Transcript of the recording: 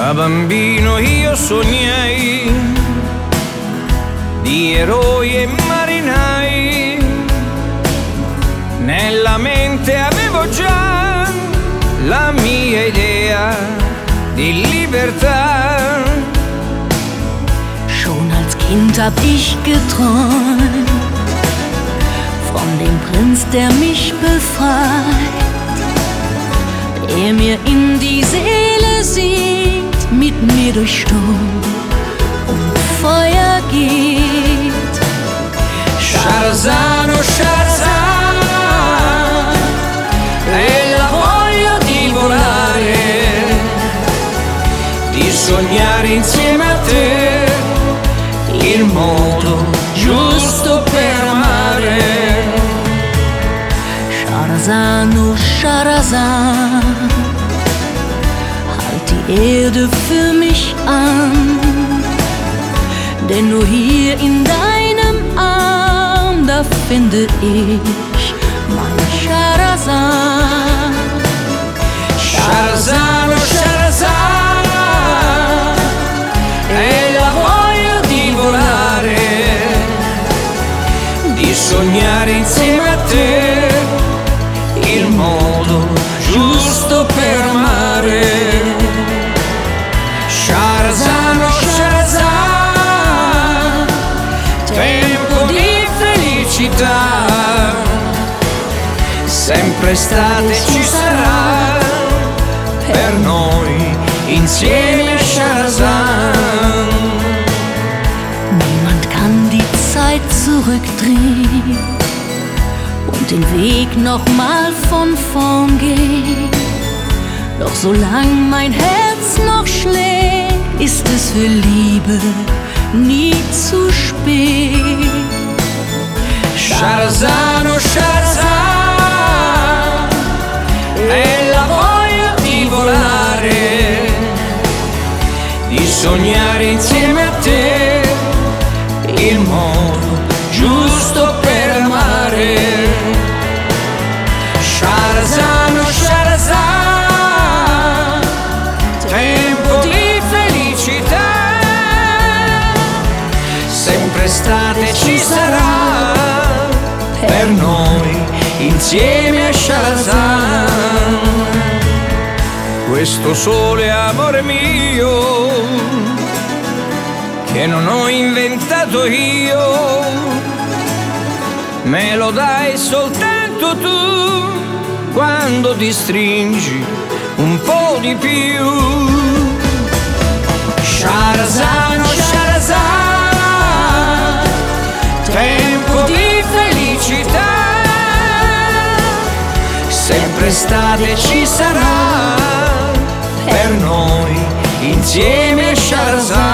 Da bambino io sognai di eroi e marinai, nella mente avevo già la mia idea di libertà. Schon als Kind hab ich geträumt von dem Prinz, der mich befreit, der mir in die Seele sieht, mit mir durch Sturm und Feuer geht. Sharazano, Sharazan, è la voglia di volare, di sognare insieme a te il modo giusto per amare. Sharazan, oh Sharazan, halt die Erde für mich an, denn nur hier in deinem Arm, da finde ich mein Sharazan. Sharazan, oh Sharazan, è la voglia di volare, di sognare insieme a te il modo giusto per amare. Sharazan, oh Sharazan, tempo di felicità, sempre estate ci sarà per noi insieme, Sharazan. Niemand kann die Zeit zurückdrehen und den Weg nochmal von vorn gehen. Doch solang mein Herz noch schlägt, ist es für Liebe nie zu spät. Sharazan, oh Sharazan, è la voglia di volare, di sognare insieme a te il modo giusto per amare. Sharazan, oh Sharazan, tempo di felicità, sempre estate ci sarà per noi insieme a Sharazan. Questo sole, amore mio, che non ho inventato io, me lo dai soltanto tu quando ti stringi un po' di più. Sharazan, oh Sharazan, tempo di felicità, sempre estate ci sarà per noi insieme a Sharazan.